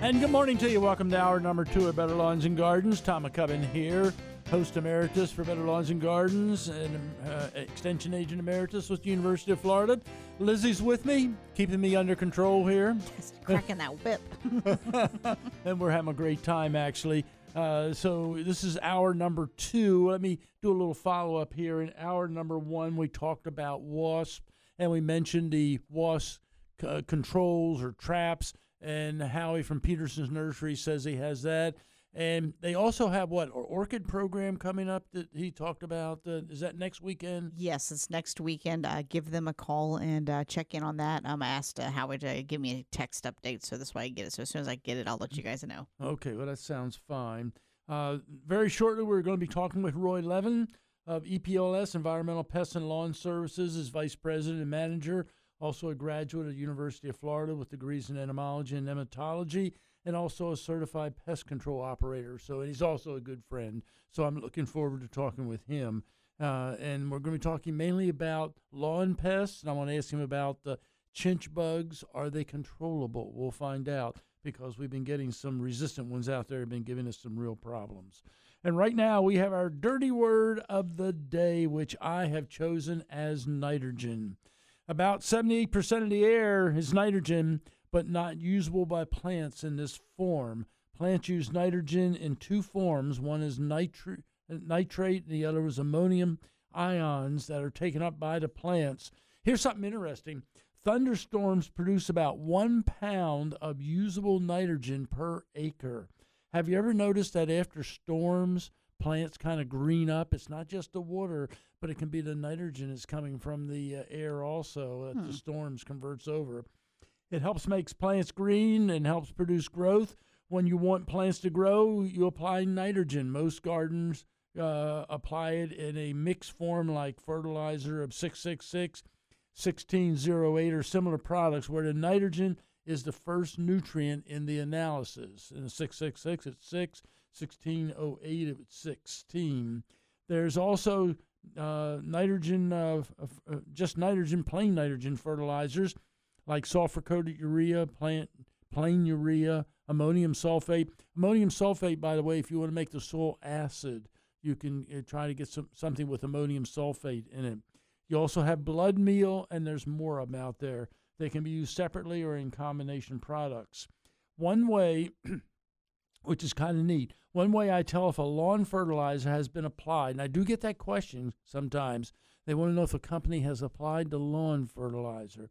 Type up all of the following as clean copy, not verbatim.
And good morning to you. Welcome to hour number 2 of Better Lawns and Gardens. Tom McCubbin here, host emeritus for Better Lawns and Gardens and extension agent emeritus with the University of Florida. Lizzie's with me, keeping me under control here. Just cracking that whip. And we're having a great time, actually. So this is hour number 2. Let me do a little follow-up here. In hour number 1, we talked about wasp, and we mentioned the wasp controls or traps, and Howie from Peterson's Nursery says he has that. And they also have, what, an orchid program coming up that he talked about? Is that next weekend? Yes, it's next weekend. Give them a call and check in on that. I asked Howie to give me a text update, so this way I get it. So as soon as I get it, I'll let you guys know. Okay, well, that sounds fine. Very shortly, we're going to be talking with Roy Levin of EPLS, Environmental Pest and Lawn Services, as Vice President and Manager, also a graduate at the University of Florida with degrees in entomology and nematology, and also a certified pest control operator. So he's also a good friend. So I'm looking forward to talking with him. And we're going to be talking mainly about lawn pests, and I want to ask him about the chinch bugs. Are they controllable? We'll find out, because we've been getting some resistant ones out there have been giving us some real problems. And right now we have our dirty word of the day, which I have chosen as nitrogen. About 78% of the air is nitrogen, but not usable by plants in this form. Plants use nitrogen in 2 forms. One is nitrate, and the other is ammonium ions that are taken up by the plants. Here's something interesting. Thunderstorms produce about 1 pound of usable nitrogen per acre. Have you ever noticed that after storms, plants kind of green up? It's not just the water, but it can be the nitrogen that's coming from the air also that the storms converts over. It helps make plants green and helps produce growth. When you want plants to grow, you apply nitrogen. Most gardens apply it in a mixed form like fertilizer of 666, 1608, or similar products, where the nitrogen is the first nutrient in the analysis. In the 666, it's 6, 1608, it's 16. There's also nitrogen, just nitrogen, plain nitrogen fertilizers like sulfur-coated urea, plain urea, ammonium sulfate. Ammonium sulfate, by the way, if you want to make the soil acid, you can try to get something with ammonium sulfate in it. You also have blood meal, and there's more of them out there. They can be used separately or in combination products. One way, which is kind of neat, one way I tell if a lawn fertilizer has been applied, and I do get that question sometimes, they want to know if a company has applied the lawn fertilizer.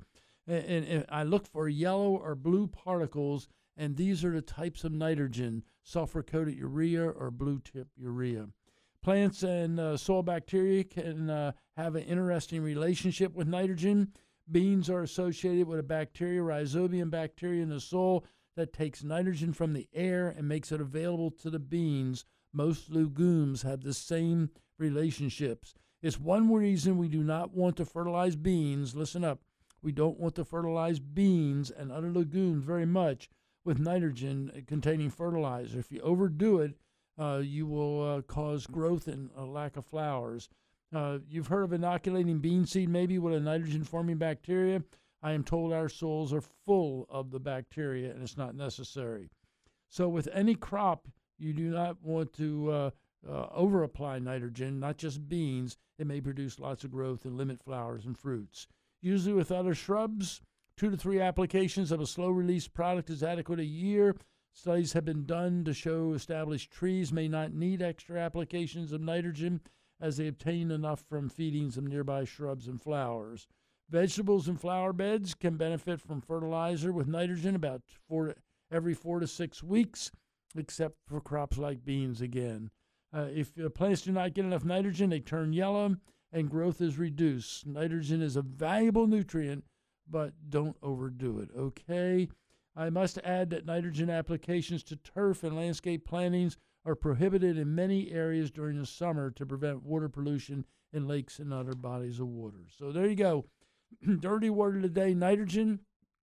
And I look for yellow or blue particles, and these are the types of nitrogen, sulfur-coated urea or blue-tip urea. Plants and soil bacteria can have an interesting relationship with nitrogen. Beans are associated with a bacteria, rhizobium bacteria, in the soil that takes nitrogen from the air and makes it available to the beans. Most legumes have the same relationships. It's one reason we do not want to fertilize beans. Listen up. We don't want to fertilize beans and other legumes very much with nitrogen-containing fertilizer. If you overdo it, you will cause growth and a lack of flowers. You've heard of inoculating bean seed maybe with a nitrogen-forming bacteria. I am told our soils are full of the bacteria, and it's not necessary. So with any crop, you do not want to over-apply nitrogen, not just beans. It may produce lots of growth and limit flowers and fruits. Usually with other shrubs, 2 to 3 applications of a slow-release product is adequate a year. Studies have been done to show established trees may not need extra applications of nitrogen as they obtain enough from feedings of nearby shrubs and flowers. Vegetables and flower beds can benefit from fertilizer with nitrogen about every 4 to 6 weeks, except for crops like beans again. If plants do not get enough nitrogen, they turn yellow and growth is reduced. Nitrogen is a valuable nutrient, but don't overdo it, okay? I must add that nitrogen applications to turf and landscape plantings are prohibited in many areas during the summer to prevent water pollution in lakes and other bodies of water. So there you go. Dirty word of the day, nitrogen.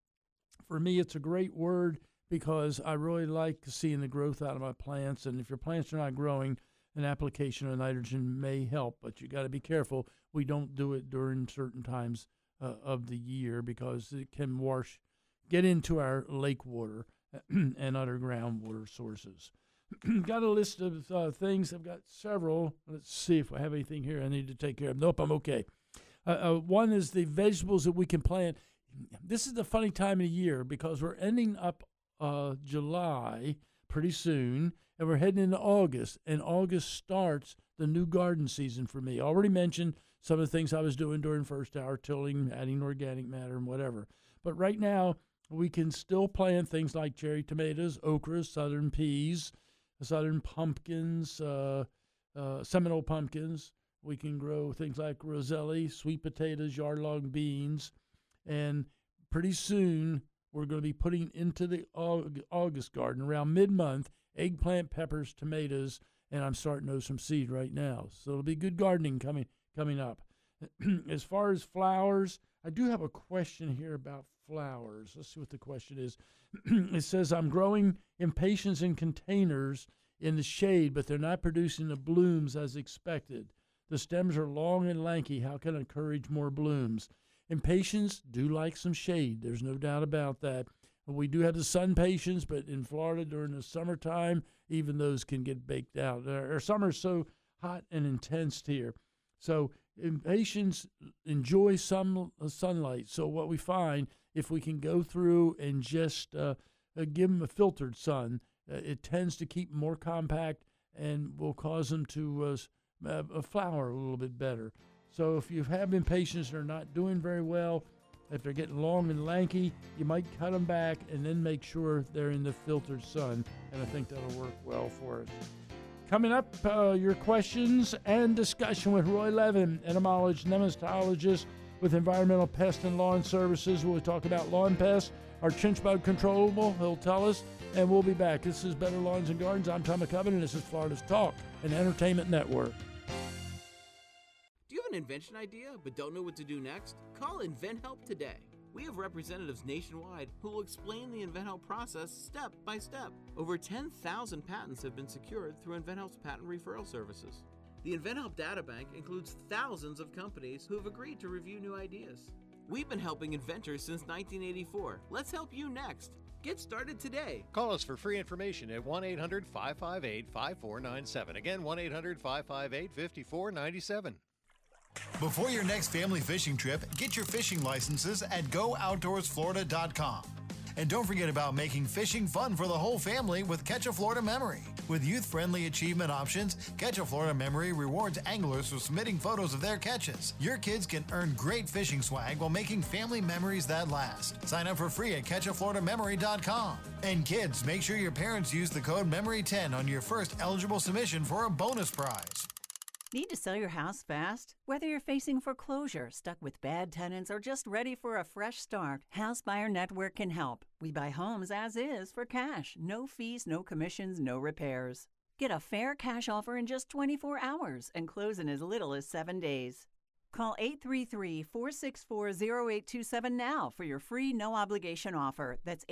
For me, it's a great word because I really like seeing the growth out of my plants. And if your plants are not growing, an application of nitrogen may help, but you got to be careful. We don't do it during certain times of the year because it can get into our lake water and other groundwater sources. Got a list of things. I've got several. Let's see if I have anything here I need to take care of. Nope, I'm okay. One is the vegetables that we can plant. This is the funny time of year because we're ending up July pretty soon, and we're heading into August, and August starts the new garden season for me. I already mentioned some of the things I was doing during first hour, tilling, adding organic matter, and whatever. But right now, we can still plant things like cherry tomatoes, okras, southern peas, southern pumpkins, Seminole pumpkins. We can grow things like roselli, sweet potatoes, yard-long beans, and pretty soon we're going to be putting into the August garden around mid-month eggplant, peppers, tomatoes, and I'm starting to know some seed right now. So it'll be good gardening coming up. As far as flowers, I do have a question here about flowers. Let's see what the question is. It says, I'm growing impatiens in containers in the shade, but they're not producing the blooms as expected. The stems are long and lanky. How can I encourage more blooms? Impatiens do like some shade. There's no doubt about that. We do have the sun patiens, but in Florida during the summertime, even those can get baked out. Our summer's so hot and intense here. So impatiens enjoy some sunlight. So what we find, if we can go through and just give them a filtered sun, it tends to keep more compact and will cause them to flower a little bit better. So if you have impatiens that are not doing very well, if they're getting long and lanky, you might cut them back and then make sure they're in the filtered sun. And I think that'll work well for us. Coming up, your questions and discussion with Roy Levin, entomologist, nematologist with Environmental Pest and Lawn Services. We'll talk about lawn pests, our chinch bug controllable, he'll tell us, and we'll be back. This is Better Lawns and Gardens. I'm Tom McCubbin, and this is Florida's Talk and Entertainment Network. Do you have an invention idea but don't know what to do next? Call InventHelp today. We have representatives nationwide who will explain the InventHelp process step by step. Over 10,000 patents have been secured through InventHelp's patent referral services. The InventHelp databank includes thousands of companies who have agreed to review new ideas. We've been helping inventors since 1984. Let's help you next. Get started today. Call us for free information at 1-800-558-5497. Again, 1-800-558-5497. Before your next family fishing trip, get your fishing licenses at GoOutdoorsFlorida.com. And don't forget about making fishing fun for the whole family with Catch a Florida Memory. With youth-friendly achievement options, Catch a Florida Memory rewards anglers for submitting photos of their catches. Your kids can earn great fishing swag while making family memories that last. Sign up for free at CatchAFloridaMemory.com. And kids, make sure your parents use the code MEMORY10 on your first eligible submission for a bonus prize. Need to sell your house fast? Whether you're facing foreclosure, stuck with bad tenants, or just ready for a fresh start, House Buyer Network can help. We buy homes as is for cash. No fees, no commissions, no repairs. Get a fair cash offer in just 24 hours and close in as little as 7 days. Call 833-464-0827 now for your free no-obligation offer. That's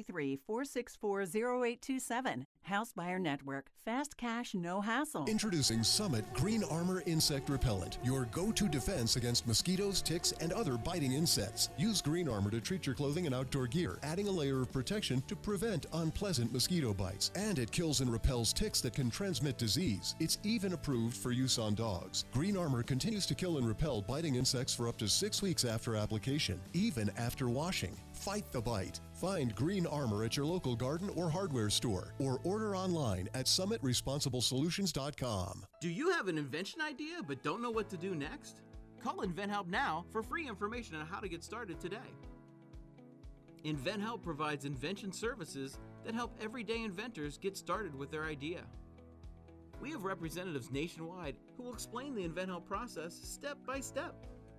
833-464-0827. House Buyer Network. Fast cash, no hassle. Introducing Summit Green Armor Insect Repellent, your go-to defense against mosquitoes, ticks, and other biting insects. Use Green Armor to treat your clothing and outdoor gear, adding a layer of protection to prevent unpleasant mosquito bites. And it kills and repels ticks that can transmit disease. It's even approved for use on dogs. Green Armor continues to kill and repel biting insects for up to 6 weeks after application, even after washing. Fight the bite. Find Green Armor at your local garden or hardware store, or order online at SummitResponsibleSolutions.com. Do you have an invention idea but don't know what to do next? Call InventHelp now for free information on how to get started today. InventHelp provides invention services that help everyday inventors get started with their idea. We have representatives nationwide who will explain the InventHelp process step by step.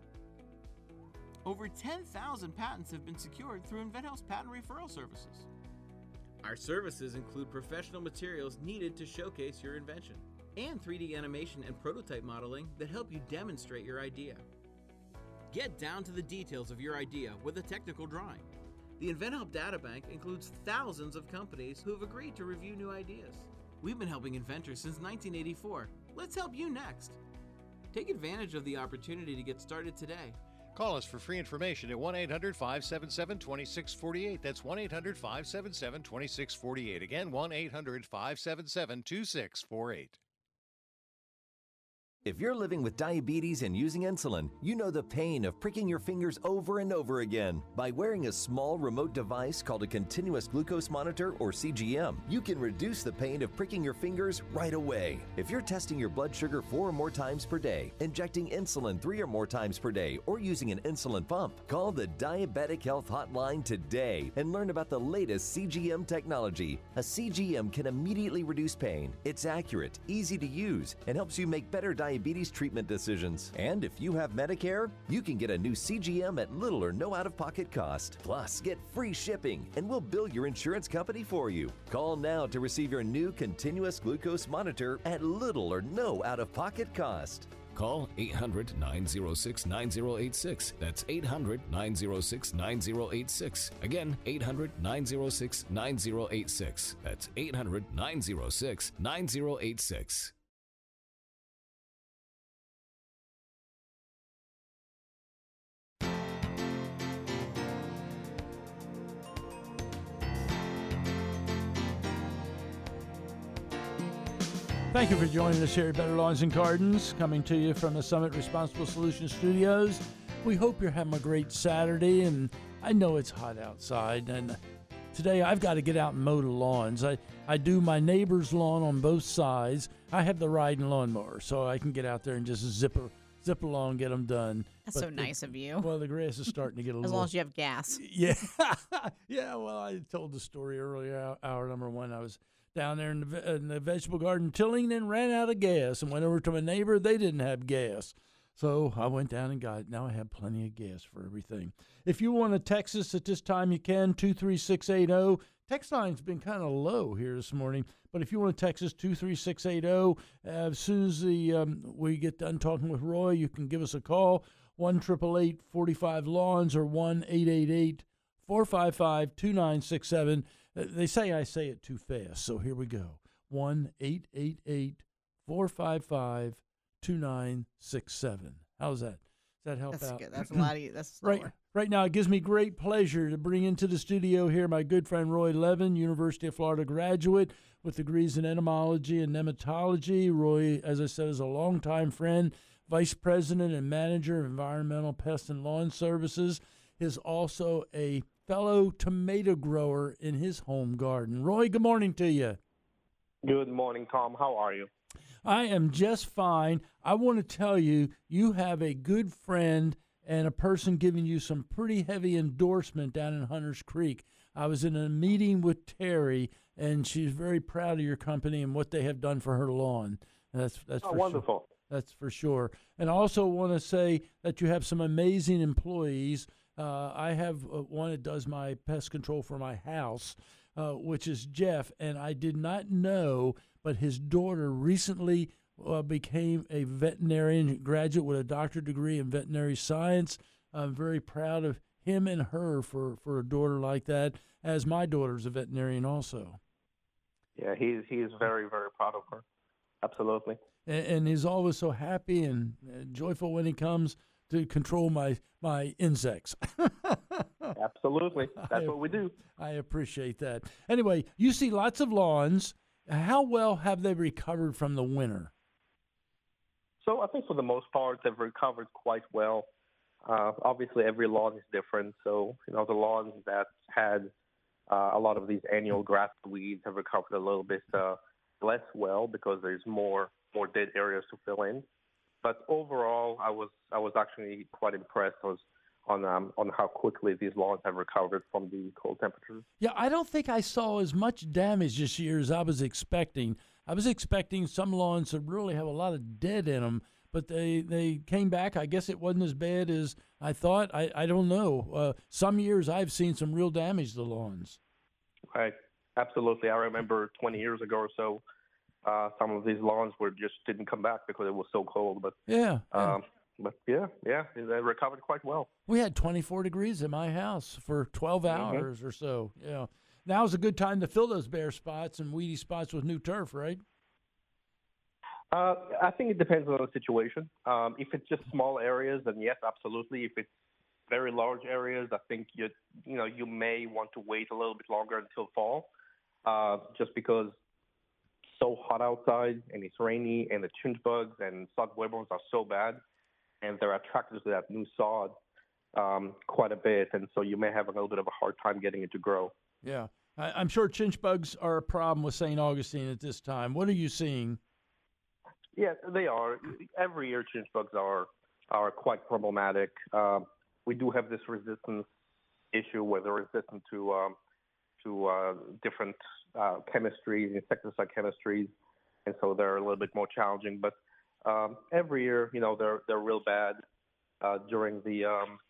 Over 10,000 patents have been secured through InventHelp's patent referral services. Our services include professional materials needed to showcase your invention, and 3D animation and prototype modeling that help you demonstrate your idea. Get down to the details of your idea with a technical drawing. The InventHelp databank includes thousands of companies who have agreed to review new ideas. We've been helping inventors since 1984. Let's help you next. Take advantage of the opportunity to get started today. Call us for free information at 1-800-577-2648. That's 1-800-577-2648. Again, 1-800-577-2648. If you're living with diabetes and using insulin, you know the pain of pricking your fingers over and over again. By wearing a small remote device called a continuous glucose monitor, or CGM, you can reduce the pain of pricking your fingers right away. If you're testing your blood sugar 4 or more times per day, injecting insulin 3 or more times per day, or using an insulin pump, call the Diabetic Health Hotline today and learn about the latest CGM technology. A CGM can immediately reduce pain. It's accurate, easy to use, and helps you make better diabetes treatment decisions. And if you have Medicare, you can get a new CGM at little or no out-of-pocket cost. Plus, get free shipping, and we'll bill your insurance company for you. Call now to receive your new continuous glucose monitor at little or no out-of-pocket cost. Call 800-906-9086. That's 800-906-9086. Again, 800-906-9086. That's 800-906-9086. Thank you for joining us here at Better Lawns and Gardens, coming to you from the Summit Responsible Solutions Studios. We hope you're having a great Saturday, and I know it's hot outside, and today I've got to get out and mow the lawns. I do my neighbor's lawn on both sides. I have the riding lawnmower, so I can get out there and just zip along, get them done. That's so nice of you. Well, the grass is starting to get a little... As long as you have gas. Yeah. Yeah, well, I told the story earlier, hour number one. I was down there in the vegetable garden tilling and ran out of gas and went over to my neighbor. They didn't have gas. So I went down and got it. Now I have plenty of gas for everything. If you want to text us at this time, you can, 23680. Text line's been kind of low here this morning, but if you want to text us, 23680. As soon as we get done talking with Roy, you can give us a call, 1-888-45-LAWNS or 1-888-455-2967. They say I say it too fast, so here we go. 1-888-455-2967. How's that? Does that help That's out? good. That's a lot of that's slower. Right now, it gives me great pleasure to bring into the studio here my good friend Roy Levin, University of Florida graduate with degrees in entomology and nematology. Roy, as I said, is a longtime friend, vice president and manager of environmental pest and lawn services, is also a fellow tomato grower in his home garden. Roy, good morning to you. Good morning, Tom. How are you? I am just fine. I want to tell you, you have a good friend and a person giving you some pretty heavy endorsement down in Hunters Creek. I was in a meeting with Terry, and she's very proud of your company and what they have done for her lawn. That's for wonderful. Sure. That's for sure. And I also want to say that you have some amazing employees. I have one that does my pest control for my house, which is Jeff, and I did not know, but his daughter recently became a veterinarian graduate with a doctorate degree in veterinary science. I'm very proud of him and her for a daughter like that, as my daughter's a veterinarian also. Yeah, he's very, very proud of her. Absolutely. And he's always so happy and joyful when he comes to control my insects. Absolutely. That's what we do. I appreciate that. Anyway, you see lots of lawns. How well have they recovered from the winter? So I think for the most part, they've recovered quite well. Obviously, every lawn is different. So, the lawns that had a lot of these annual grass weeds have recovered a little bit less well because there's more dead areas to fill in. But overall, I was actually quite impressed on how quickly these lawns have recovered from the cold temperatures. Yeah, I don't think I saw as much damage this year as I was expecting. I was expecting some lawns to really have a lot of dead in them, but they came back. I guess it wasn't as bad as I thought. I don't know. Some years I've seen some real damage to the lawns. Right. Absolutely. I remember 20 years ago or so, some of these lawns just didn't come back because it was so cold. But yeah. They recovered quite well. We had 24 degrees in my house for 12 hours or so. Yeah. Now's a good time to fill those bare spots and weedy spots with new turf, right? I think it depends on the situation. If it's just small areas, then yes, absolutely. If it's very large areas, I think you may want to wait a little bit longer until fall, just because it's so hot outside and it's rainy and the chinch bugs and sod bollworms are so bad, and they're attracted to that new sod quite a bit, and so you may have a little bit of a hard time getting it to grow. Yeah, I'm sure chinch bugs are a problem with St. Augustine at this time. What are you seeing? Yeah, they are. Every year, chinch bugs are quite problematic. We do have this resistance issue where they're resistant to different chemistries, insecticide chemistries, and so they're a little bit more challenging. But every year, they're real bad during the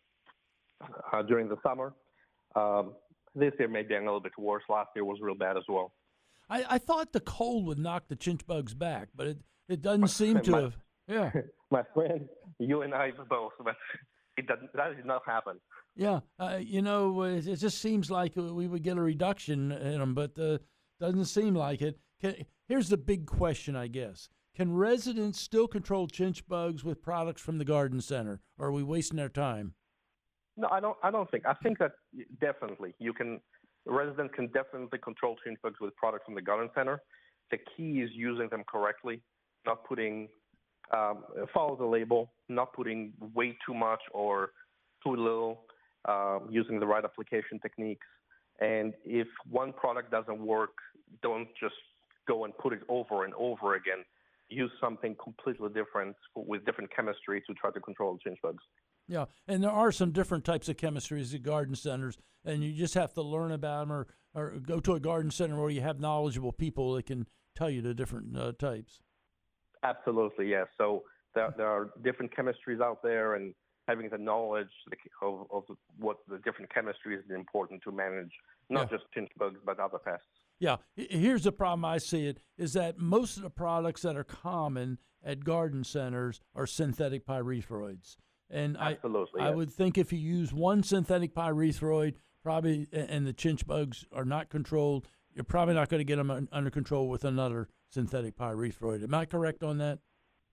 summer. This year may be a little bit worse. Last year was real bad as well. I thought the cold would knock the chinch bugs back, but it doesn't seem to have. Yeah, my friend, you and I both, but that did not happen. Yeah, it just seems like we would get a reduction in them, but doesn't seem like it. Here's the big question, I guess. Can residents still control chinch bugs with products from the garden center, or are we wasting our time? No, I don't think. I think that definitely residents can definitely control chinch bugs with products from the garden center. The key is using them correctly, not putting follow the label, not putting way too much or too little, using the right application techniques. And if one product doesn't work, don't just go and put it over and over again. Use something completely different with different chemistry to try to control chinch bugs. Yeah, and there are some different types of chemistries at garden centers, and you just have to learn about them or go to a garden center where you have knowledgeable people that can tell you the different types. Absolutely, yes. So there are different chemistries out there, and having the knowledge of what the different chemistries is important to manage, not just chinch bugs, but other pests. Yeah, here's the problem I see it, is that most of the products that are common at garden centers are synthetic pyrethroids. And absolutely, I would think if you use one synthetic pyrethroid, probably, and the chinch bugs are not controlled, you're probably not going to get them under control with another synthetic pyrethroid. Am I correct on that?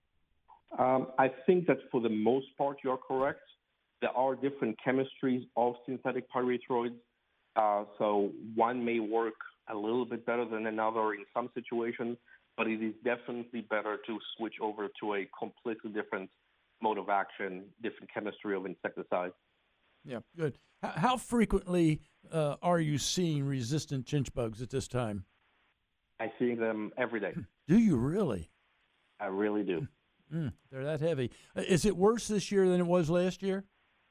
I think that for the most part, you're correct. There are different chemistries of synthetic pyrethroids. So one may work a little bit better than another in some situations, but it is definitely better to switch over to a completely different mode of action, different chemistry of insecticide. Yeah, good. How frequently are you seeing resistant chinch bugs at this time? I see them every day. Do you really? I really do. They're that heavy. Is it worse this year than it was last year?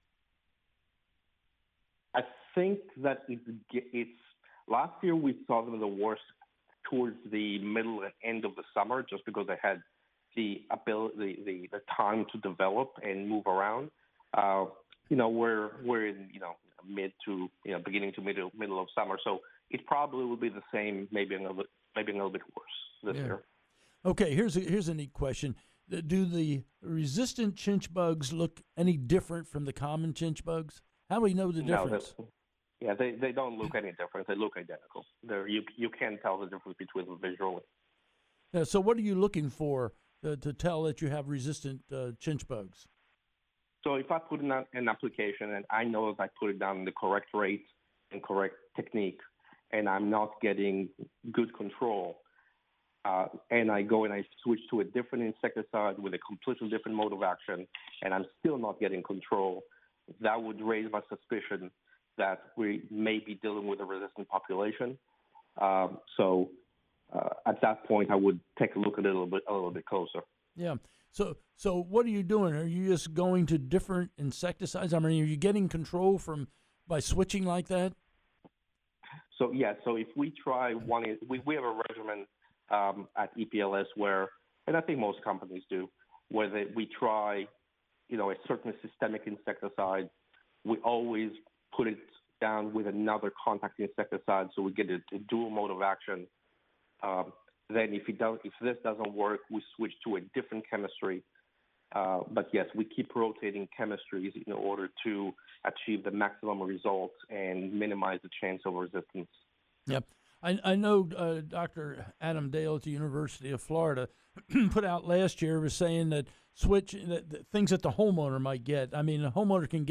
I think that it's last year we saw them the worst towards the middle and end of the summer, just because they had the ability, the time to develop and move around. We're in mid to beginning to middle of summer, so it probably will be the same, maybe a little bit worse this year. Okay, here's a neat question. Do the resistant chinch bugs look any different from the common chinch bugs? How do we know the difference? No, they don't look any different. They look identical. You can't tell the difference between them visually. Yeah, so what are you looking for to tell that you have resistant chinch bugs? So if I put in an application and I know that I put it down in the correct rate and correct technique, and I'm not getting good control, and I go and I switch to a different insecticide with a completely different mode of action, and I'm still not getting control, that would raise my suspicion that we may be dealing with a resistant population. So at that point, I would take a look at it a little bit closer. Yeah. So what are you doing? Are you just going to different insecticides? I mean, are you getting control by switching like that? So if we try one, we have a regimen at EPLS where, and I think most companies do, where we try, a certain systemic insecticide. We always put it down with another contact insecticide, so we get a dual mode of action. Then if this doesn't work, we switch to a different chemistry. But yes, we keep rotating chemistries in order to achieve the maximum results and minimize the chance of resistance. Yep. I know Dr. Adam Dale at the University of Florida put out last year was saying that things that the homeowner might get. I mean, a homeowner can get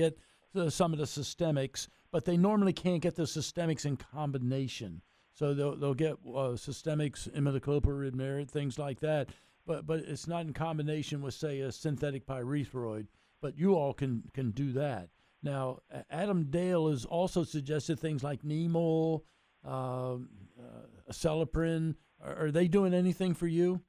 some of the systemics, but they normally can't get the systemics in combination. So they'll get systemics, imidacloprid, merit, things like that, but it's not in combination with, say, a synthetic pyrethroid. But you all can do that. Now, Adam Dale has also suggested things like Nemol, Acelepryn. Are they doing anything for you?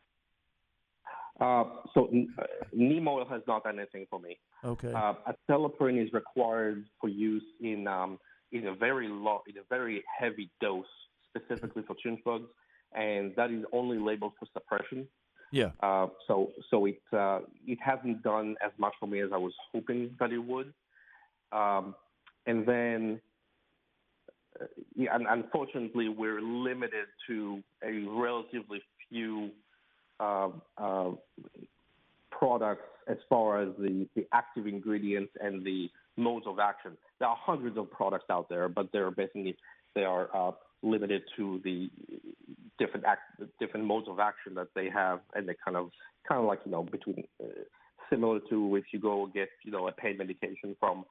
So Nemol has not done anything for me. Okay. Acelepryn is required for use in a very heavy dose, specifically for chinch bugs, and that is only labeled for suppression. Yeah. So it hasn't done as much for me as I was hoping that it would. And then, unfortunately, we're limited to a relatively few products as far as the active ingredients and the modes of action. There are hundreds of products out there, but they are limited to the different modes of action that they have, and they kind of like between similar to if you go get a pain medication from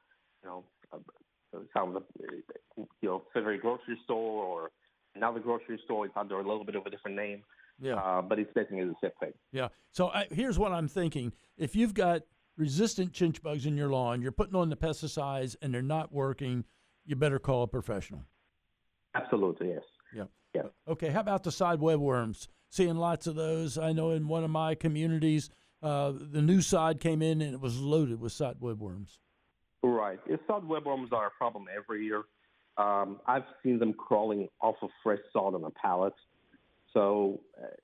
some favorite grocery store or another grocery store. It's under a little bit of a different name. Yeah. But it's basically the same thing. Yeah. So here's what I'm thinking: if you've got resistant chinch bugs in your lawn, you're putting on the pesticides and they're not working, you better call a professional. Absolutely, yes. Yeah. Yeah. Okay, how about the side webworms? Seeing lots of those. I know in one of my communities, the new sod came in and it was loaded with side webworms. Right. Sod webworms are a problem every year. I've seen them crawling off of fresh sod on a pallet. So,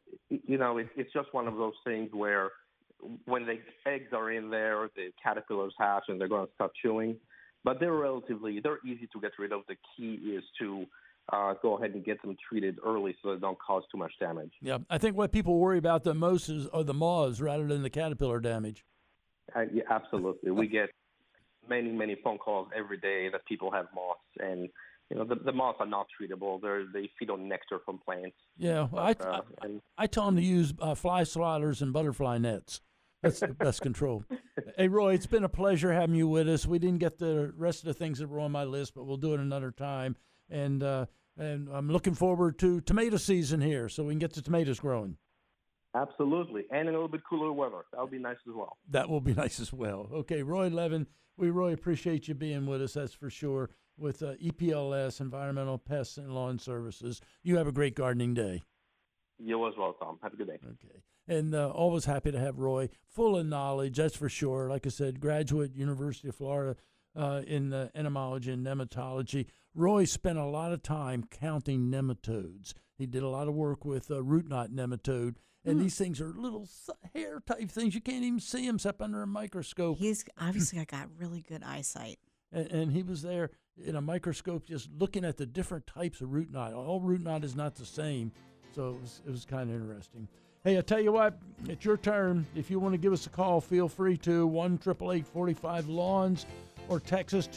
it's just one of those things where when the eggs are in there, the caterpillars hatch and they're going to start chewing. But they're easy to get rid of. The key is to go ahead and get them treated early so they don't cause too much damage. Yeah, I think what people worry about the most are the moths rather than the caterpillar damage. Yeah, absolutely. We get many, many phone calls every day that people have moths, and the moths are not treatable. They feed on nectar from plants. Yeah, well, I tell them to use fly swatters and butterfly nets. That's the best control. Hey, Roy, it's been a pleasure having you with us. We didn't get the rest of the things that were on my list, but we'll do it another time. And I'm looking forward to tomato season here so we can get the tomatoes growing. Absolutely. And in a little bit cooler weather. That would be nice as well. That will be nice as well. Okay, Roy Levin, we really appreciate you being with us, that's for sure, with EPLS, Environmental Pests and Lawn Services. You have a great gardening day. You as well, Tom. Have a good day. Okay. And always happy to have Roy, full of knowledge, that's for sure. Like I said, graduate, University of Florida in entomology and nematology. Roy spent a lot of time counting nematodes. He did a lot of work with root knot nematode. And these things are little hair-type things. You can't even see them except under a microscope. He's obviously got really good eyesight. And he was there in a microscope just looking at the different types of root knot. All root knot is not the same, so it was kind of interesting. Hey, I tell you what, it's your turn. If you want to give us a call, feel free to 1-888-45-LAWNS or text us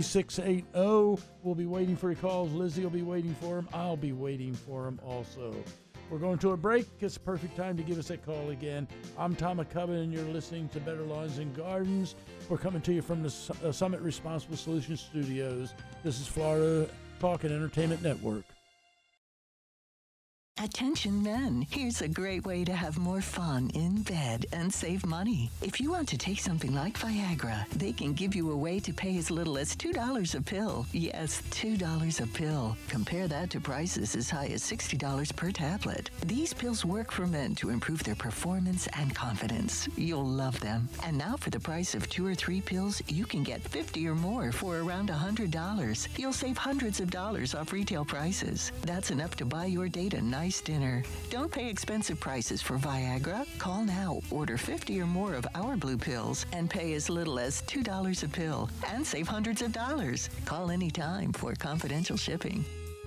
23680. We'll be waiting for your calls. Lizzie will be waiting for them. I'll be waiting for them also. We're going to a break. It's a perfect time to give us a call again. I'm Tom McCubbin, and you're listening to Better Lawns and Gardens. We're coming to you from the Summit Responsible Solutions Studios. This is Florida Talk and Entertainment Network. Attention men, here's a great way to have more fun in bed and save money. If you want to take something like Viagra, they can give you a way to pay as little as $2 a pill. Yes, $2 a pill. Compare that to prices as high as $60 per tablet. These pills work for men to improve their performance and confidence. You'll love them. And now for the price of 2 or 3 pills, you can get 50 or more for around $100. You'll save hundreds of dollars off retail prices. That's enough to buy your date a nice dinner. Don't pay expensive prices for Viagra. Call now, order 50 or more of our blue pills, and pay as little as $2 a pill and save hundreds of dollars. Call anytime for confidential shipping.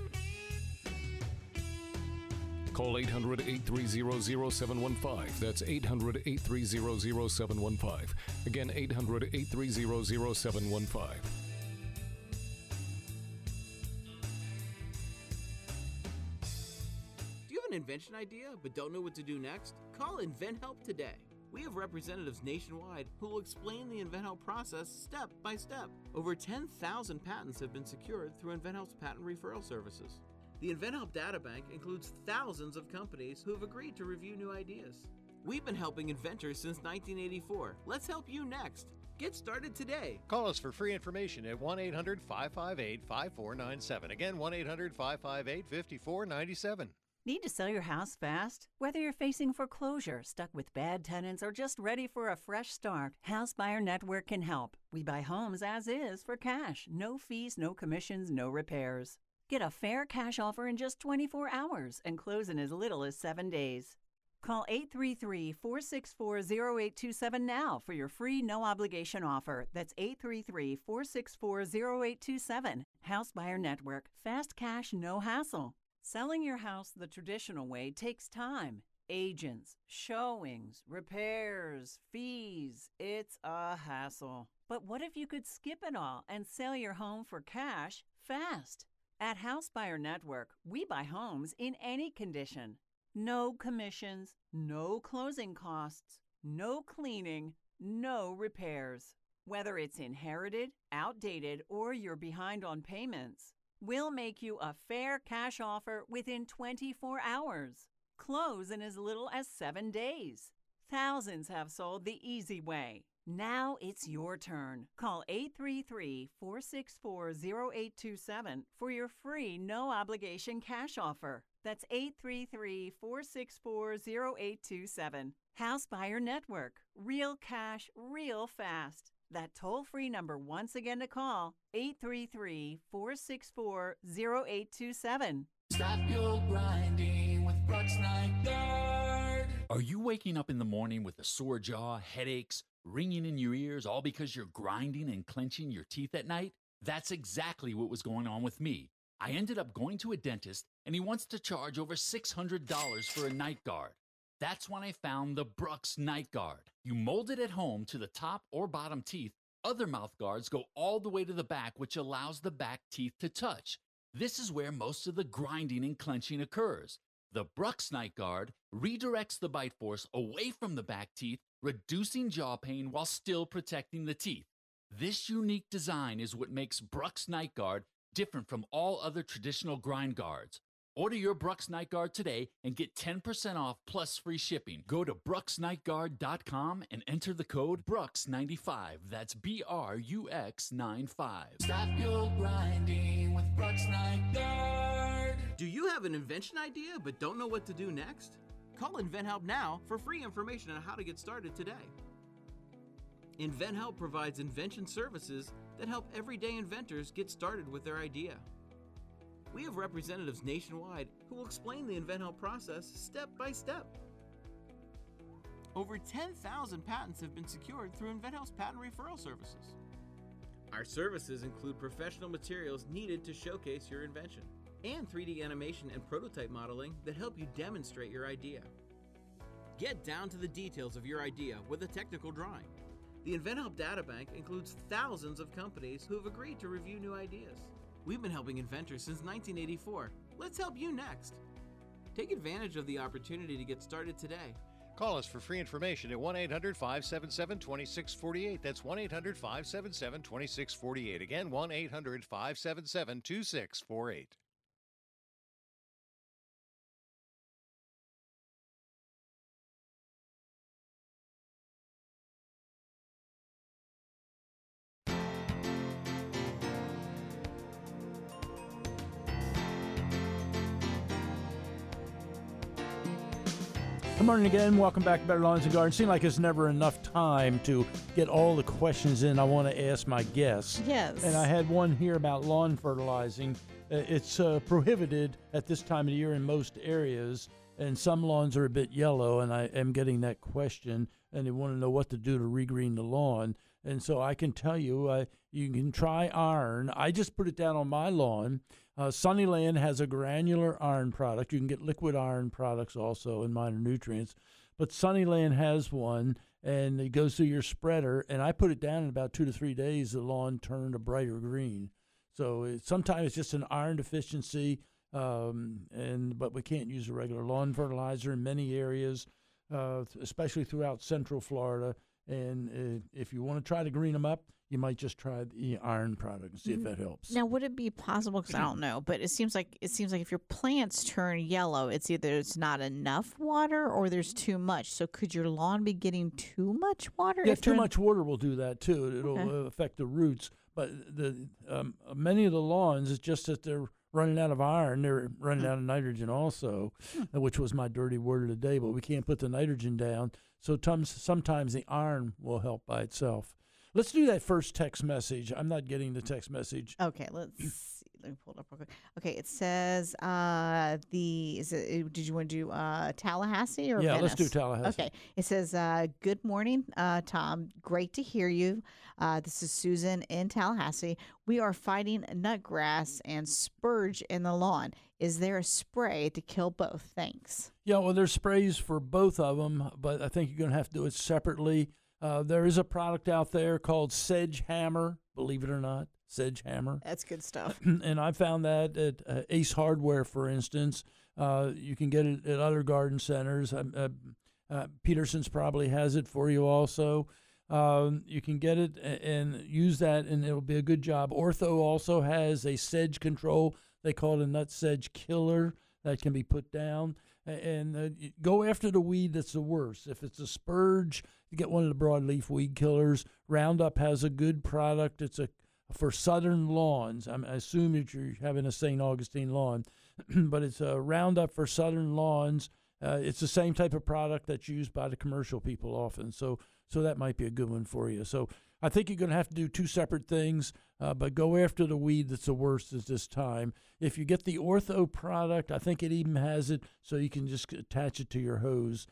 Call 800-830-0715. That's 800-830-0715. Again, 800-830-0715. An invention idea but don't know what to do next? Call InventHelp today. We have representatives nationwide who will explain the InventHelp process step by step. Over 10,000 patents have been secured through InventHelp's patent referral services. The InventHelp Databank includes thousands of companies who have agreed to review new ideas. We've been helping inventors since 1984. Let's help you next. Get started today. Call us for free information at 1-800-558-5497. Again, 1-800-558-5497. Need to sell your house fast? Whether you're facing foreclosure, stuck with bad tenants, or just ready for a fresh start, House Buyer Network can help. We buy homes as is for cash. No fees, no commissions, no repairs. Get a fair cash offer in just 24 hours and close in as little as 7 days. Call 833-464-0827 now for your free no-obligation offer. That's 833-464-0827. House Buyer Network. Fast cash, no hassle. Selling your house the traditional way takes time. Agents, showings, repairs, fees. It's a hassle. But what if you could skip it all and sell your home for cash fast? At House Buyer Network, we buy homes in any condition. No commissions, no closing costs, no cleaning, no repairs. Whether it's inherited, outdated, or you're behind on payments, we'll make you a fair cash offer within 24 hours. Close in as little as 7 days. Thousands have sold the easy way. Now it's your turn. Call 833-464-0827 for your free no-obligation cash offer. That's 833-464-0827. House Buyer Network. Real cash, real fast. That toll-free number once again to call, 833-464-0827. Stop your grinding with Brooks Night Guard. Are you waking up in the morning with a sore jaw, headaches, ringing in your ears, all because you're grinding and clenching your teeth at night? That's exactly what was going on with me. I ended up going to a dentist, and he wants to charge over $600 for a night guard. That's when I found the Brooks Night Guard. You mold it at home to the top or bottom teeth. Other mouth guards go all the way to the back, which allows the back teeth to touch. This is where most of the grinding and clenching occurs. The Brooks Night Guard redirects the bite force away from the back teeth, reducing jaw pain while still protecting the teeth. This unique design is what makes Brooks Night Guard different from all other traditional grind guards. Order your Brooks Night Guard today and get 10% off plus free shipping. Go to brooksnightguard.com and enter the code Brooks95. That's BRUX95. Stop your grinding with Brooks Night Guard. Do you have an invention idea but don't know what to do next? Call InventHelp now for free information on how to get started today. InventHelp provides invention services that help everyday inventors get started with their idea. We have representatives nationwide who will explain the InventHelp process step by step. Over 10,000 patents have been secured through InventHelp's patent referral services. Our services include professional materials needed to showcase your invention, and 3D animation and prototype modeling that help you demonstrate your idea. Get down to the details of your idea with a technical drawing. The InventHelp Databank includes thousands of companies who have agreed to review new ideas. We've been helping inventors since 1984. Let's help you next. Take advantage of the opportunity to get started today. Call us for free information at 1-800-577-2648. That's 1-800-577-2648. Again, 1-800-577-2648. Good morning again. Welcome back to Better Lawns and Gardens. Seems like there's never enough time to get all the questions in I want to ask my guests. Yes. And I had one here about lawn fertilizing. It's prohibited at this time of year in most areas, and some lawns are a bit yellow, and I am getting that question, and they want to know what to do to regreen the lawn. And so I can tell you, you can try iron. I just put it down on my lawn. Sunnyland has a granular iron product. You can get liquid iron products also in Minor Nutrients. But Sunnyland has one, and it goes through your spreader. And I put it down in about 2 to 3 days, the lawn turned a brighter green. So sometimes it's just an iron deficiency, but we can't use a regular lawn fertilizer in many areas. especially throughout Central Florida. And if you want to try to green them up, you might just try the iron product and see if that helps. Now, would it be possible? Because I don't know, but it seems like if your plants turn yellow, it's either it's not enough water or there's too much. So, could your lawn be getting too much water? Yeah, too much water will do that too. It'll affect the roots. But the many of the lawns, it's just that they're running out of iron. They're running out of nitrogen also, which was my dirty word of the day. But we can't put the nitrogen down. So sometimes the iron will help by itself. Let's do that first text message. I'm not getting the text message. Okay, let's see. Let me pull it up real quick. Okay, it says did you want to do Tallahassee or Yeah, Venice? let's do Tallahassee. Okay, it says, good morning, Tom. Great to hear you. This is Susan in Tallahassee. We are fighting nutgrass and spurge in the lawn. Is there a spray to kill both? Thanks. Yeah, well, there's sprays for both of them, but I think you're going to have to do it separately. There is a product out there called Sedge Hammer, believe it or not, Sedge Hammer. That's good stuff. And I found that at Ace Hardware, for instance. You can get it at other garden centers. Peterson's probably has it for you also. You can get it and use that, and it'll be a good job. Ortho also has a sedge control. They call it a nut sedge killer that can be put down. And go after the weed that's the worst. If it's a spurge, you get one of the broadleaf weed killers. Roundup has a good product. It's for southern lawns. I assume that you're having a St. Augustine lawn, but it's a Roundup for southern lawns. It's the same type of product that's used by the commercial people often. So that might be a good one for you. So I think you're going to have to do two separate things, but go after the weed that's the worst at this time. If you get the Ortho product, I think it even has it so you can just attach it to your hose,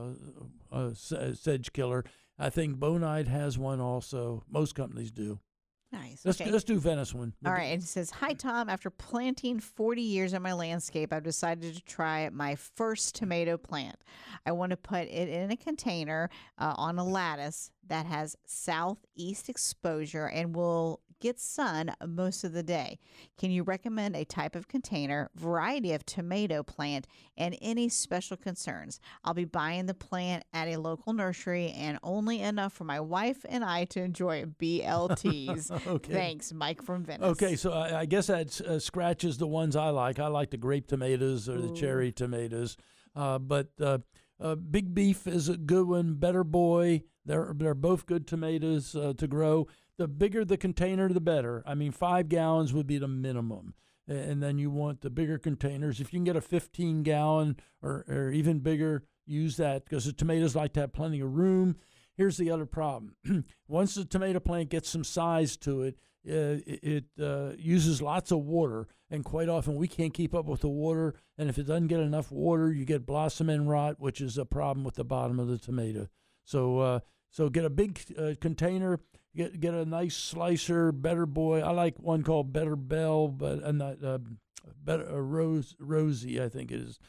sedge killer. I think Bonide has one also. Most companies do. Nice. Let's do Venice one. All right. And it says, hi, Tom. After planting 40 years on my landscape, I've decided to try my first tomato plant. I want to put it in a container on a lattice that has southeast exposure and will get sun most of the day. Can you recommend a type of container, variety of tomato plant, and any special concerns? I'll be buying the plant at a local nursery and only enough for my wife and I to enjoy BLTs. Okay. Thanks, Mike from Venice. Okay, so I guess that scratches the ones I like. I like the grape tomatoes or the cherry tomatoes. But Big Beef is a good one. Better Boy, they're both good tomatoes to grow. The bigger the container, the better. I mean, 5 gallons would be the minimum. And then you want the bigger containers. If you can get a 15-gallon or even bigger, use that because the tomatoes like to have plenty of room. Here's the other problem. Once the tomato plant gets some size to it, it uses lots of water, and quite often we can't keep up with the water, and if it doesn't get enough water, you get blossom end rot, which is a problem with the bottom of the tomato. So get a big container, get a nice slicer, Better Boy. I like one called Better Bell, but not Better Rosie, I think it is.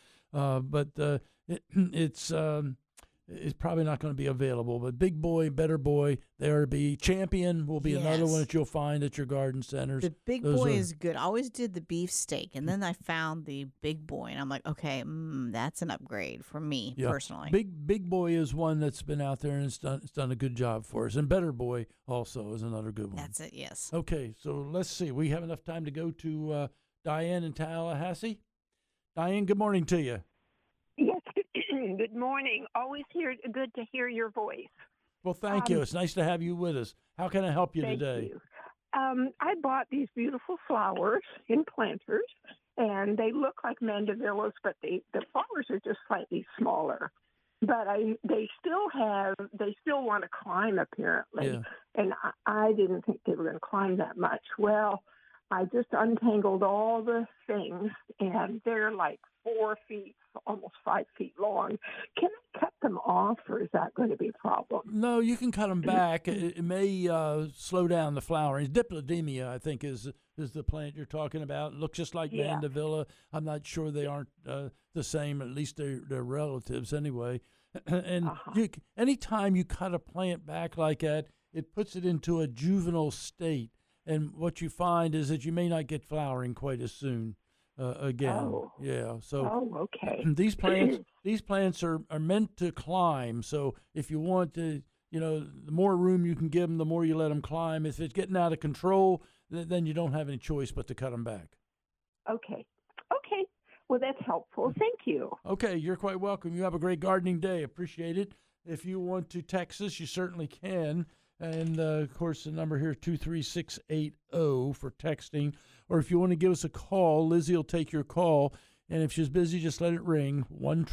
It's probably not going to be available, but Big Boy, Better Boy, there be Champion will be another one that you'll find at your garden centers. The Big Boy is good. I always did the beef steak, and then I found the Big Boy, and I'm like, okay, that's an upgrade for me personally. Big Boy is one that's been out there and it's done a good job for us, and Better Boy also is another good one. That's it. Yes. Okay, so let's see. We have enough time to go to Diane in Tallahassee. Diane, good morning to you. Yes, good morning. Always good to hear your voice. Well, thank you. It's nice to have you with us. How can I help you today? You. I bought these beautiful flowers in planters, and they look like mandavillas, but the flowers are just slightly smaller. But they still want to climb apparently, and I didn't think they were going to climb that much. Well, I just untangled all the things, and they're like 4 feet, almost 5 feet long. Can I cut them off, or is that going to be a problem? No, you can cut them back. It may slow down the flowering. Diploidemia, I think, is the plant you're talking about. It looks just like mandevilla. I'm not sure they aren't the same. At least they're relatives anyway. And anytime you cut a plant back like that, it puts it into a juvenile state. And what you find is that you may not get flowering quite as soon. again. Oh. Yeah. So okay. these plants are meant to climb. So if you want to, the more room you can give them, the more you let them climb. If it's getting out of control, then you don't have any choice but to cut them back. Okay. Well, that's helpful. Thank you. Okay, you're quite welcome. You have a great gardening day. Appreciate it. If you want to text us, you certainly can. And, of course, the number here is 23680 for texting. Or if you want to give us a call, Lizzie will take your call. And if she's busy, just let it ring,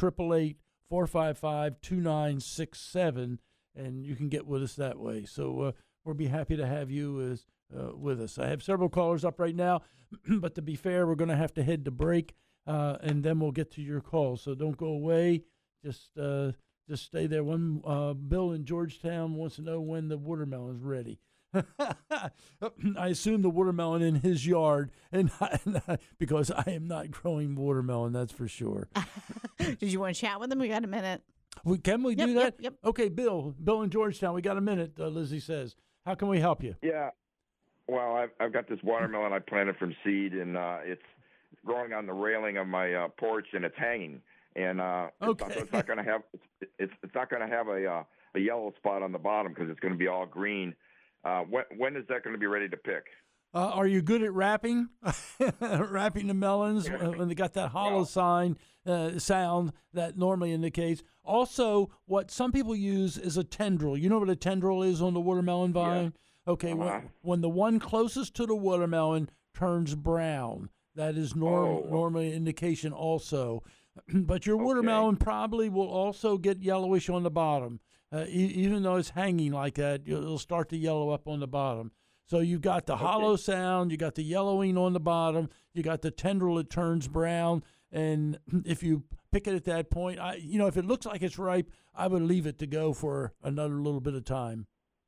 1-888-455-2967, and you can get with us that way. So we'll be happy to have you with us. I have several callers up right now, but to be fair, we're going to have to head to break, and then we'll get to your calls. So don't go away. Just stay there. One Bill in Georgetown wants to know when the watermelon is ready. I assume the watermelon in his yard, and because I am not growing watermelon, that's for sure. Did you want to chat with him? We got a minute. Can we do that? Yep. Okay, Bill in Georgetown, we got a minute, Lizzie says. How can we help you? Yeah. Well, I've got this watermelon I planted from seed, and it's growing on the railing of my porch, and it's hanging. And it's not going to have a yellow spot on the bottom because it's going to be all green. When is that going to be ready to pick? Are you good at wrapping? Wrapping the melons when they got that hollow sound that normally indicates. Also, what some people use is a tendril. You know what a tendril is on the watermelon vine? Yeah. Okay, when the one closest to the watermelon turns brown, that is normally an indication also. But your watermelon probably will also get yellowish on the bottom. Even though it's hanging like that, it'll start to yellow up on the bottom. So you've got the hollow sound, you got the yellowing on the bottom, you got the tendril that turns brown, and if you pick it at that point, if it looks like it's ripe, I would leave it to go for another little bit of time.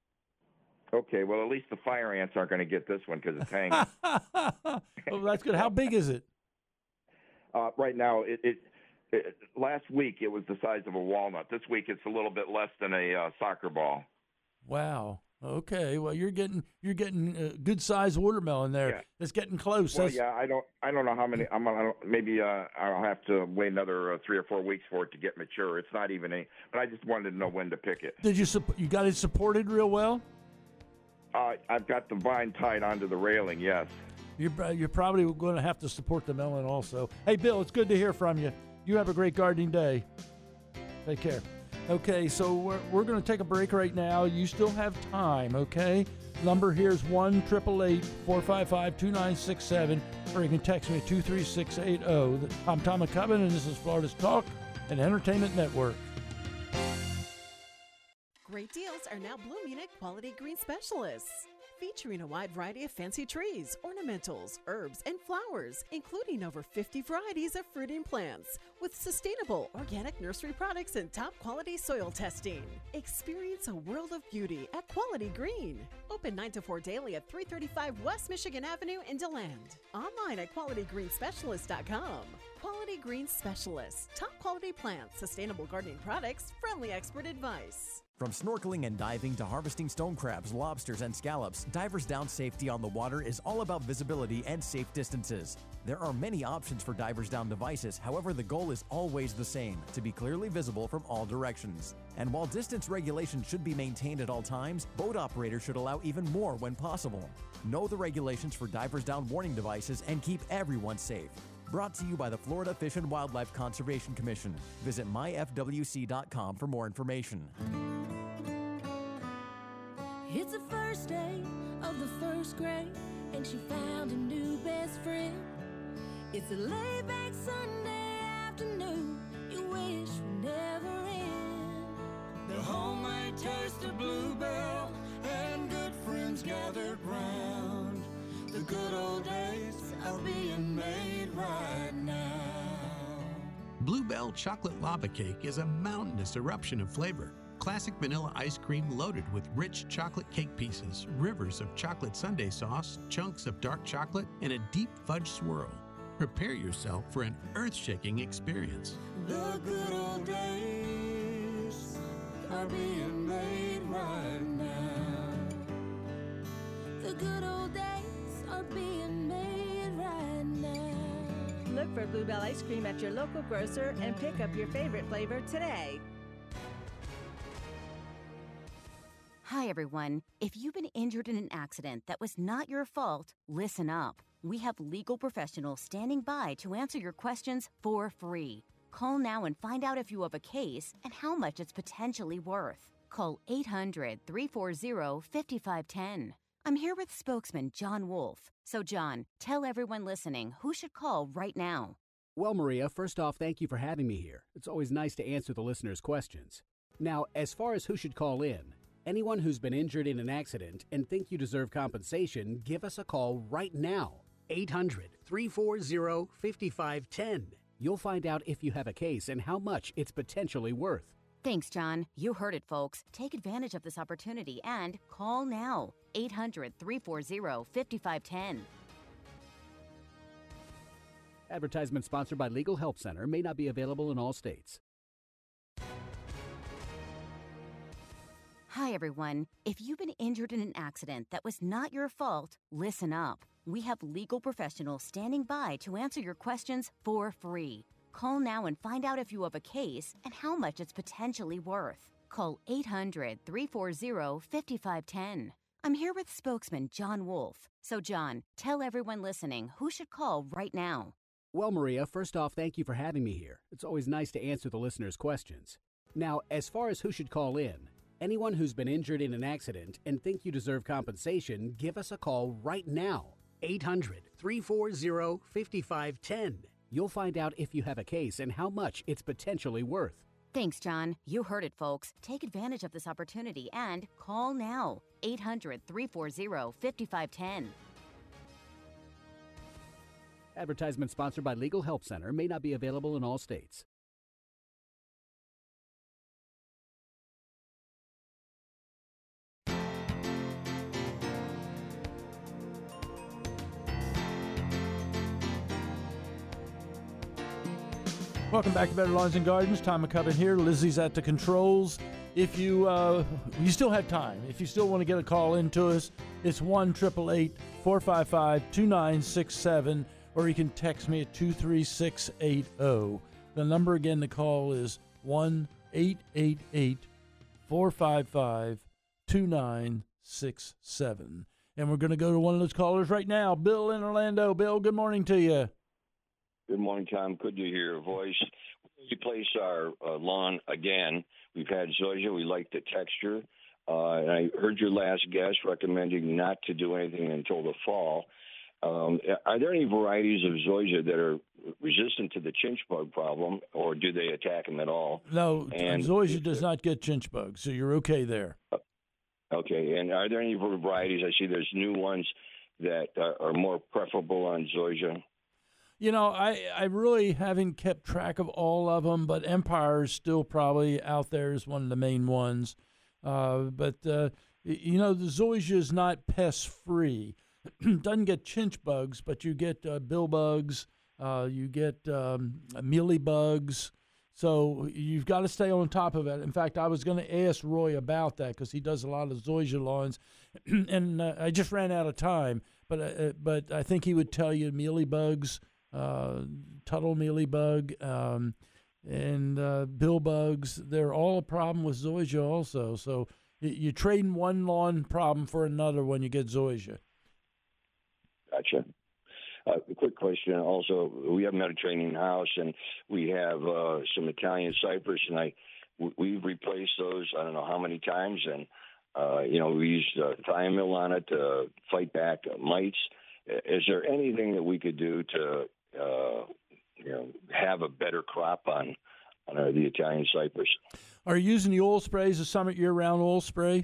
Okay, well, at least the fire ants aren't going to get this one because it's hanging. Well, that's good. How big is it? Right now, last week it was the size of a walnut. This week it's a little bit less than a soccer ball. Wow. Okay. Well, you're getting good sized watermelon there. Yeah. It's getting close. Well, I don't know how many. Maybe I'll have to wait another 3 or 4 weeks for it to get mature. It's not even but I just wanted to know when to pick it. Did you got it supported real well? I've got the vine tied onto the railing. Yes. You're probably going to have to support the melon also. Hey, Bill, it's good to hear from you. You have a great gardening day. Take care. Okay, so we're going to take a break right now. You still have time, okay? Number here is 1-888-455-2967, or you can text me at 23680. I'm Tom McCubbin, and this is Florida's Talk and Entertainment Network. Great deals are now blooming at Quality Green Specialists, featuring a wide variety of fancy trees, ornamentals, herbs, and flowers, including over 50 varieties of fruiting plants, with sustainable organic nursery products and top quality soil testing. Experience a world of beauty at Quality Green. Open 9 to 4 daily at 335 West Michigan Avenue in DeLand. Online at QualityGreenSpecialist.com. Quality Green Specialists. Top quality plants, sustainable gardening products, friendly expert advice. From snorkeling and diving to harvesting stone crabs, lobsters, and scallops, Divers Down safety on the water is all about visibility and safe distances. There are many options for Divers Down devices, however, the goal is always the same, to be clearly visible from all directions. And while distance regulations should be maintained at all times, boat operators should allow even more when possible. Know the regulations for Divers Down warning devices and keep everyone safe. Brought to you by the Florida Fish and Wildlife Conservation Commission. Visit myfwc.com for more information. It's the first day of the first grade, and she found a new best friend. It's a laid-back Sunday afternoon you wish would never end. The homemade taste of Bluebell and good friends gathered round. The good old days are being made right now. Bluebell Chocolate Lava Cake is a mountainous eruption of flavor. Classic vanilla ice cream loaded with rich chocolate cake pieces, rivers of chocolate sundae sauce, chunks of dark chocolate, and a deep fudge swirl. Prepare yourself for an earth-shaking experience. The good old days are being made right now. The good old days are being made right now. Look for Bluebell ice cream at your local grocer and pick up your favorite flavor today. Hi, everyone. If you've been injured in an accident that was not your fault, listen up. We have legal professionals standing by to answer your questions for free. Call now and find out if you have a case and how much it's potentially worth. Call 800-340-5510. I'm here with spokesman John Wolf. So, John, tell everyone listening who should call right now. Well, Maria, first off, thank you for having me here. It's always nice to answer the listeners' questions. Now, as far as who should call in, anyone who's been injured in an accident and think you deserve compensation, give us a call right now. 800-340-5510. You'll find out if you have a case and how much it's potentially worth. Thanks, John. You heard it, folks. Take advantage of this opportunity and call now. 800-340-5510. Advertisement sponsored by Legal Help Center, may not be available in all states. Hi, everyone. If you've been injured in an accident that was not your fault, listen up. We have legal professionals standing by to answer your questions for free. Call now and find out if you have a case and how much it's potentially worth. Call 800-340-5510. I'm here with spokesman John Wolf. So, John, tell everyone listening who should call right now. Well, Maria, first off, thank you for having me here. It's always nice to answer the listeners' questions. Now, as far as who should call in, anyone who's been injured in an accident and think you deserve compensation, give us a call right now. 800-340-5510. You'll find out if you have a case and how much it's potentially worth. Thanks, John. You heard it, folks. Take advantage of this opportunity and call now. 800-340-5510. Advertisement sponsored by Legal Help Center, may not be available in all states. Welcome back to Better Lawns and Gardens. Tom McCubbin here. Lizzie's at the controls. If you still have time, if you still want to get a call into us, it's 1-888-455-2967, or you can text me at 23680. The number again to call is 1-888-455-2967. And we're going to go to one of those callers right now. Bill in Orlando. Bill, good morning to you. Good morning, Tom. Good to hear your voice. We replace our lawn again. We've had zoysia. We like the texture. And I heard your last guest recommending not to do anything until the fall. Are there any varieties of zoysia that are resistant to the chinch bug problem, or do they attack them at all? No, zoysia does not get chinch bugs, so you're okay there. Okay. And are there any varieties? I see there's new ones that are more preferable on zoysia. You know, I really haven't kept track of all of them, but Empire is still probably out there as one of the main ones. But the zoysia is not pest-free. Doesn't get chinch bugs, but you get bill bugs, you get mealy bugs. So you've got to stay on top of it. In fact, I was going to ask Roy about that because he does a lot of zoysia lawns, and I just ran out of time. But I think he would tell you mealy bugs, Tuttle mealybug, and bill bugs. They're all a problem with zoysia also. So you're trading one lawn problem for another when you get zoysia. Gotcha. A quick question also. We have Mediterranean house, and we have some Italian cypress, and we've replaced those I don't know how many times, and we used thiamine on it to fight back mites. Is there anything that we could do to have a better crop on the Italian cypress? Are you using the oil sprays, the Summit year-round oil spray?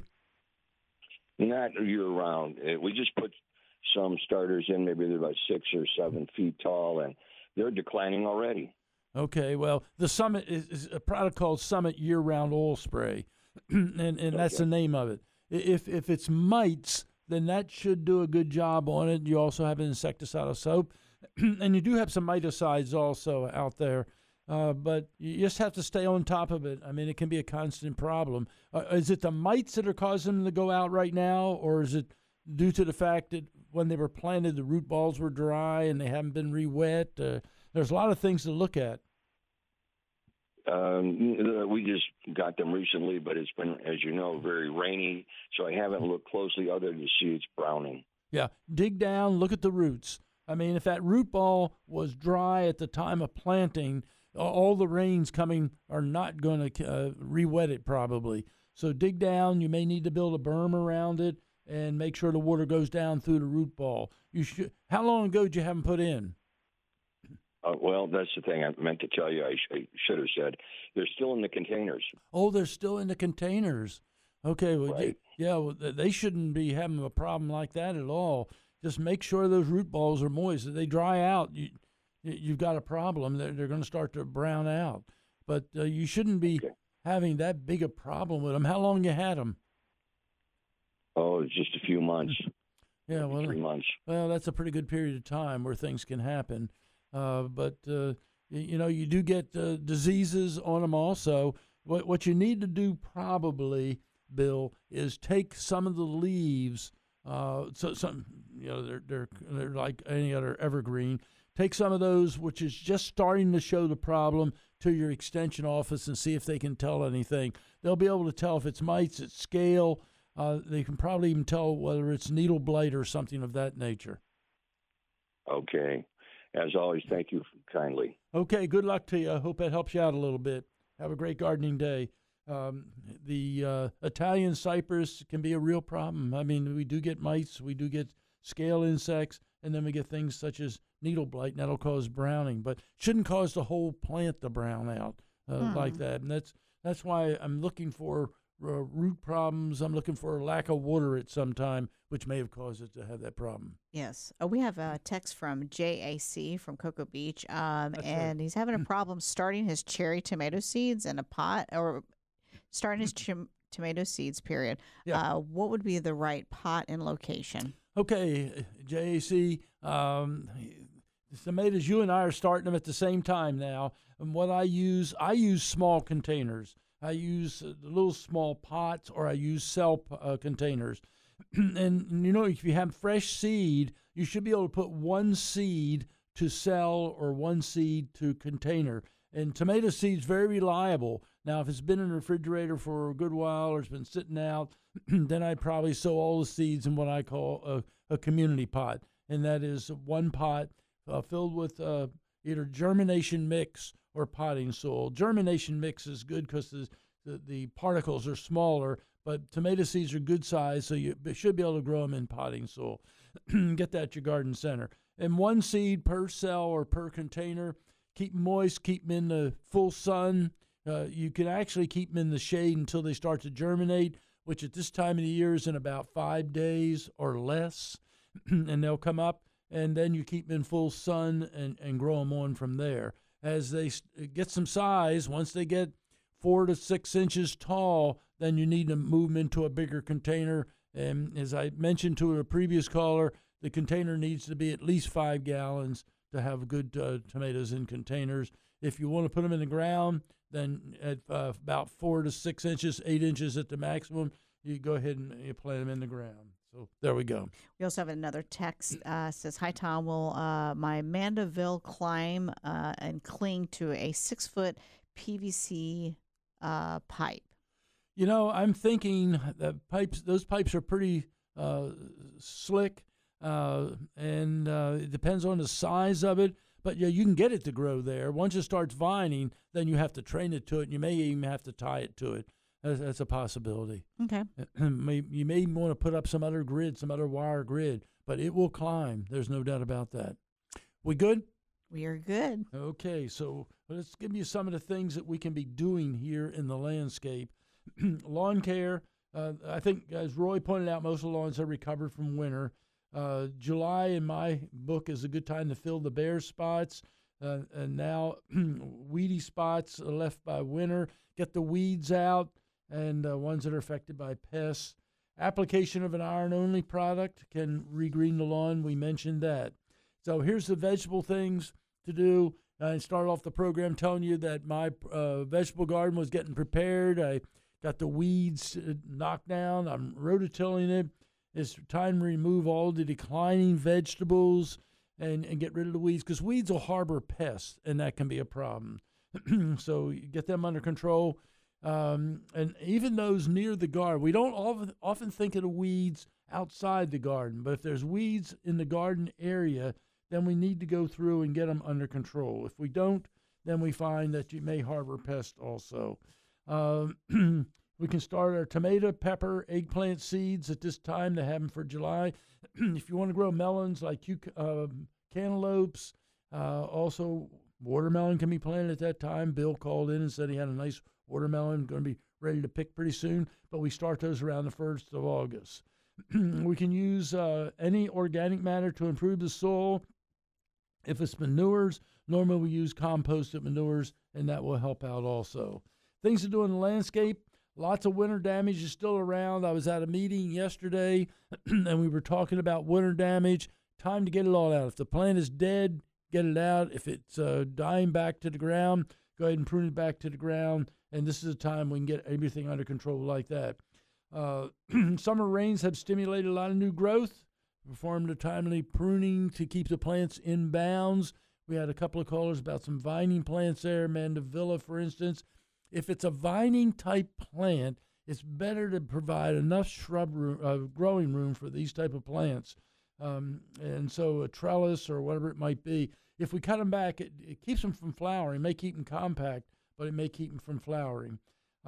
Not year-round. We just put some starters in. Maybe they're about 6 or 7 feet tall, and they're declining already. Okay, well, the Summit is a product called Summit year-round oil spray, and that's the name of it. If it's mites, then that should do a good job on it. You also have an insecticidal soap, and you do have some miticides also out there, but you just have to stay on top of it. I mean, it can be a constant problem. Is it the mites that are causing them to go out right now, or is it due to the fact that when they were planted, the root balls were dry and they haven't been re-wet? there's a lot of things to look at. We just got them recently, but it's been, as you know, very rainy, so I haven't looked closely other than to see it's browning. Yeah, dig down, look at the roots. I mean, if that root ball was dry at the time of planting, all the rains coming are not going to re-wet it probably. So dig down. You may need to build a berm around it and make sure the water goes down through the root ball. You should. How long ago did you have them put in? Well, that's the thing I meant to tell you. I should have said they're still in the containers. Oh, they're still in the containers. Okay, well, right. Well, they shouldn't be having a problem like that at all. Just make sure those root balls are moist. If they dry out, you've got a problem. They're going to start to brown out. But you shouldn't be having that big a problem with them. How long you had them? Oh, just a few months. Yeah, well, 3 months. Well, that's a pretty good period of time where things can happen. But you do get diseases on them also. What you need to do probably, Bill, is take some of the leaves. They're like any other evergreen. Take some of those, which is just starting to show the problem, to your extension office and see if they can tell anything. They'll be able to tell if it's mites, it's scale. They can probably even tell whether it's needle blight or something of that nature. Okay. As always, thank you kindly. Okay, good luck to you. I hope that helps you out a little bit. Have a great gardening day. The Italian cypress can be a real problem. I mean, we do get mites, we do get scale insects, and then we get things such as needle blight, and that'll cause browning, but shouldn't cause the whole plant to brown out like that. And that's why I'm looking for root problems. I'm looking for a lack of water at some time, which may have caused it to have that problem. Yes. We have a text from JAC from Cocoa Beach, and right. he's having a problem starting his cherry tomato seeds in a pot, or starting his tomato seeds, period. Yeah. What would be the right pot and location? Okay, JAC, the tomatoes, you and I are starting them at the same time now. And what I use small containers. I use little small pots, or I use cell containers. And, if you have fresh seed, you should be able to put one seed to cell or one seed to container. And tomato seed's very reliable. Now, if it's been in the refrigerator for a good while or it's been sitting out, then I'd probably sow all the seeds in what I call a community pot. And that is one pot filled with either germination mix or potting soil. Germination mix is good because the particles are smaller, but tomato seeds are good size, so you should be able to grow them in potting soil. Get that at your garden center. And one seed per cell or per container. Keep them moist, keep them in the full sun. You can actually keep them in the shade until they start to germinate, which at this time of the year is in about 5 days or less. And they'll come up, and then you keep them in full sun and grow them on from there. As they get some size, once they get 4 to 6 inches tall, then you need to move them into a bigger container. And as I mentioned to a previous caller, the container needs to be at least 5 gallons to have good tomatoes in containers. If you want to put them in the ground, then at about 4 to 6 inches, 8 inches at the maximum, you go ahead and you plant them in the ground. So there we go. We also have another text says, "Hi Tom, will my Mandeville climb and cling to a 6-foot PVC pipe?" I'm thinking that those pipes are pretty slick, and it depends on the size of it. But yeah, you can get it to grow there. Once it starts vining, then you have to train it to it, and you may even have to tie it to it. That's a possibility. Okay. You may want to put up some other grid, some other wire grid, but it will climb. There's no doubt about that. We good? We are good. Okay, so let's give you some of the things that we can be doing here in the landscape. Lawn care, I think, as Roy pointed out, most of the lawns have recovered from winter. July, in my book, is a good time to fill the bare spots. And now weedy spots are left by winter. Get the weeds out and ones that are affected by pests. Application of an iron-only product can regreen the lawn. We mentioned that. So here's the vegetable things to do. I started off the program telling you that my vegetable garden was getting prepared. I got the weeds knocked down. I'm rototilling it. It's time to remove all the declining vegetables. and get rid of the weeds, because weeds will harbor pests, and that can be a problem. So you get them under control. And even those near the garden, we don't often think of the weeds outside the garden, but if there's weeds in the garden area, then we need to go through and get them under control. If we don't, then we find that you may harbor pests also. We can start our tomato, pepper, eggplant seeds at this time to have them for July. If you want to grow melons like cantaloupes, also watermelon can be planted at that time. Bill called in and said he had a nice watermelon going to be ready to pick pretty soon, but we start those around the 1st of August. We can use any organic matter to improve the soil. If it's manures, normally we use composted manures, and that will help out also. Things to do in the landscape. Lots of winter damage is still around. I was at a meeting yesterday, and we were talking about winter damage. Time to get it all out. If the plant is dead, get it out. If it's dying back to the ground, go ahead and prune it back to the ground. And this is a time we can get everything under control like that. Summer rains have stimulated a lot of new growth. Performed a timely pruning to keep the plants in bounds. We had a couple of callers about some vining plants there, Mandevilla, for instance. If it's a vining type plant, it's better to provide enough growing room for these type of plants. And so a trellis or whatever it might be, if we cut them back, it keeps them from flowering. It may keep them compact, but it may keep them from flowering.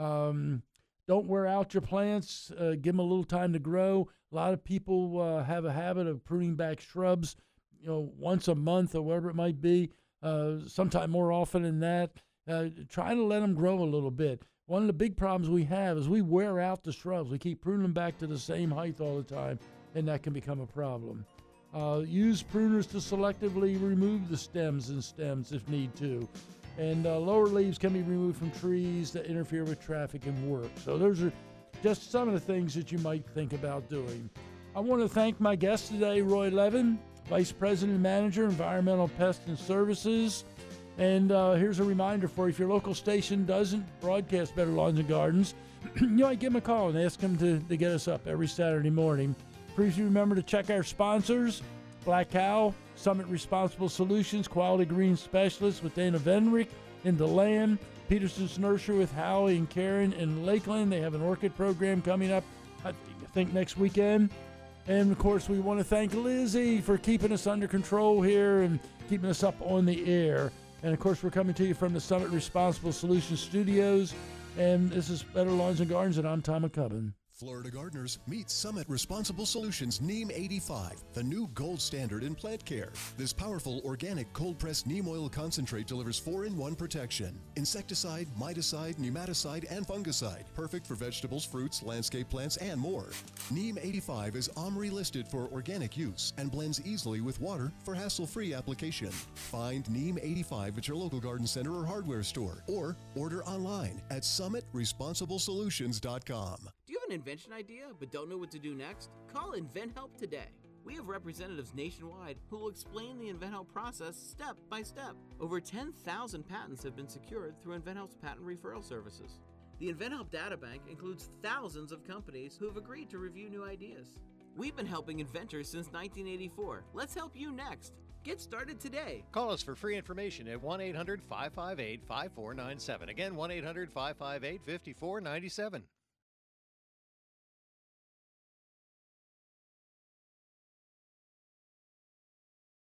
Don't wear out your plants. Give them a little time to grow. A lot of people have a habit of pruning back shrubs, once a month or whatever it might be, sometime more often than that. Trying to let them grow a little bit. One of the big problems we have is we wear out the shrubs. We keep pruning them back to the same height all the time, and that can become a problem. Use pruners to selectively remove the stems if need to. And lower leaves can be removed from trees that interfere with traffic and work. So those are just some of the things that you might think about doing. I want to thank my guest today, Roy Levin, Vice President and Manager, Environmental Pest and Services. And here's a reminder for you, if your local station doesn't broadcast Better Lawns and Gardens, you might give them a call and ask them to get us up every Saturday morning. Please remember to check our sponsors, Black Cow, Summit Responsible Solutions, Quality Green Specialists with Dana Venrick in DeLand, Peterson's Nursery with Howie and Karen in Lakeland. They have an orchid program coming up, I think next weekend. And, of course, we want to thank Lizzie for keeping us under control here and keeping us up on the air. And, of course, we're coming to you from the Summit Responsible Solutions Studios. And this is Better Lawns and Gardens, and I'm Tom McCubbin. Florida gardeners, meet Summit Responsible Solutions Neem 85, the new gold standard in plant care. This powerful organic cold-pressed neem oil concentrate delivers 4-in-1 protection. Insecticide, miticide, nematicide, and fungicide. Perfect for vegetables, fruits, landscape plants, and more. Neem 85 is OMRI listed for organic use and blends easily with water for hassle-free application. Find Neem 85 at your local garden center or hardware store, or order online at summitresponsibleSolutions.com. Do you have an invention idea but don't know what to do next? Call InventHelp today. We have representatives nationwide who will explain the InventHelp process step by step. Over 10,000 patents have been secured through InventHelp's patent referral services. The InventHelp databank includes thousands of companies who have agreed to review new ideas. We've been helping inventors since 1984. Let's help you next. Get started today. Call us for free information at 1-800-558-5497. Again, 1-800-558-5497.